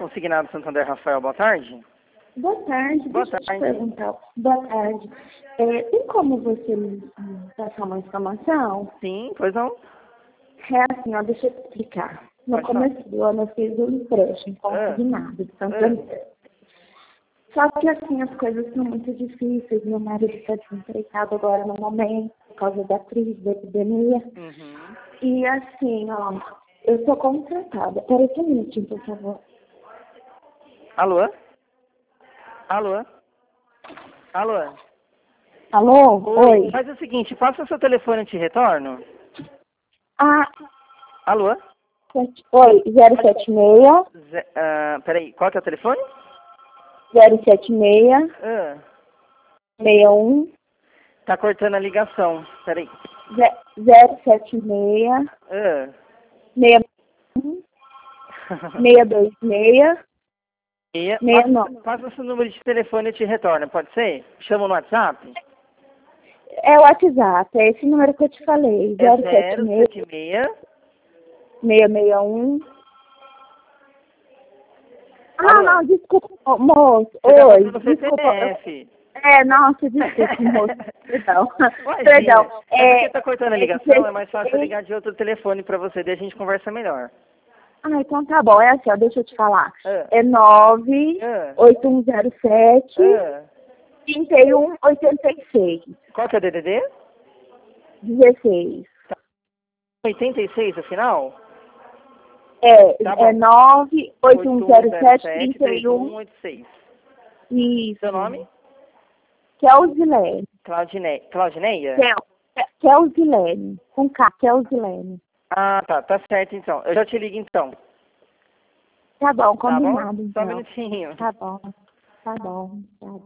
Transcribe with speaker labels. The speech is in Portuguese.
Speaker 1: Consignado Santander, Rafael, boa tarde.
Speaker 2: Boa tarde.
Speaker 1: Boa
Speaker 2: Deixa eu te
Speaker 1: tarde.
Speaker 2: perguntar. Boa tarde. Tem como você me passar uma informação?
Speaker 1: Sim, pois não?
Speaker 2: É assim, ó, deixa eu te explicar. No
Speaker 1: Pode falar.
Speaker 2: começo do ano eu fiz um empréstimo consignado de Santander. Só que assim, as coisas são muito difíceis. Meu marido está desempregado agora no momento, por causa da crise, da epidemia.
Speaker 1: Uhum.
Speaker 2: E assim, ó, eu sou contratada. Peraí um minutinho, por favor.
Speaker 1: Alô? Alô? Alô?
Speaker 2: Alô? Oi.
Speaker 1: Faz o seguinte, passa o seu telefone e te retorno.
Speaker 2: Ah,
Speaker 1: Alô?
Speaker 2: oi, 076
Speaker 1: Peraí, qual que é o telefone?
Speaker 2: 076
Speaker 1: Ah,
Speaker 2: 61
Speaker 1: tá cortando a ligação. Peraí.
Speaker 2: 076
Speaker 1: Ah.
Speaker 2: 61 626 69.
Speaker 1: Passa o seu número de telefone e te retorno, pode ser? Chama no WhatsApp?
Speaker 2: É o WhatsApp, é esse número que eu te falei.
Speaker 1: É
Speaker 2: 076
Speaker 1: 076.
Speaker 2: 661.
Speaker 1: Alô?
Speaker 2: Não, desculpa, moço.
Speaker 1: Você tá
Speaker 2: Oi,
Speaker 1: passando o
Speaker 2: desculpa.
Speaker 1: CPF.
Speaker 2: Nossa, desculpa, moço. Perdão.
Speaker 1: Imagina.
Speaker 2: Perdão.
Speaker 1: É porque tá cortando a ligação, é mais fácil eu
Speaker 2: esse-
Speaker 1: ligar de outro telefone pra você, daí a gente conversa melhor.
Speaker 2: então tá bom. É assim, ó, deixa eu te falar.
Speaker 1: Ah.
Speaker 2: É 98107
Speaker 1: Ah.
Speaker 2: 3186.
Speaker 1: Qual que é o DDD?
Speaker 2: 16.
Speaker 1: 86 afinal? Tá
Speaker 2: É
Speaker 1: bom.
Speaker 2: 98107 31.
Speaker 1: 3186.
Speaker 2: Isso.
Speaker 1: Seu nome?
Speaker 2: Kelzilene.
Speaker 1: Claudineia?
Speaker 2: Kelzilene. Com K, Kelzilene.
Speaker 1: Ah, tá certo então. Eu já te ligo então.
Speaker 2: Tá bom,
Speaker 1: Tá bom?
Speaker 2: combinado
Speaker 1: Só um
Speaker 2: então.
Speaker 1: minutinho.
Speaker 2: Tá bom. Tá bom. Tá.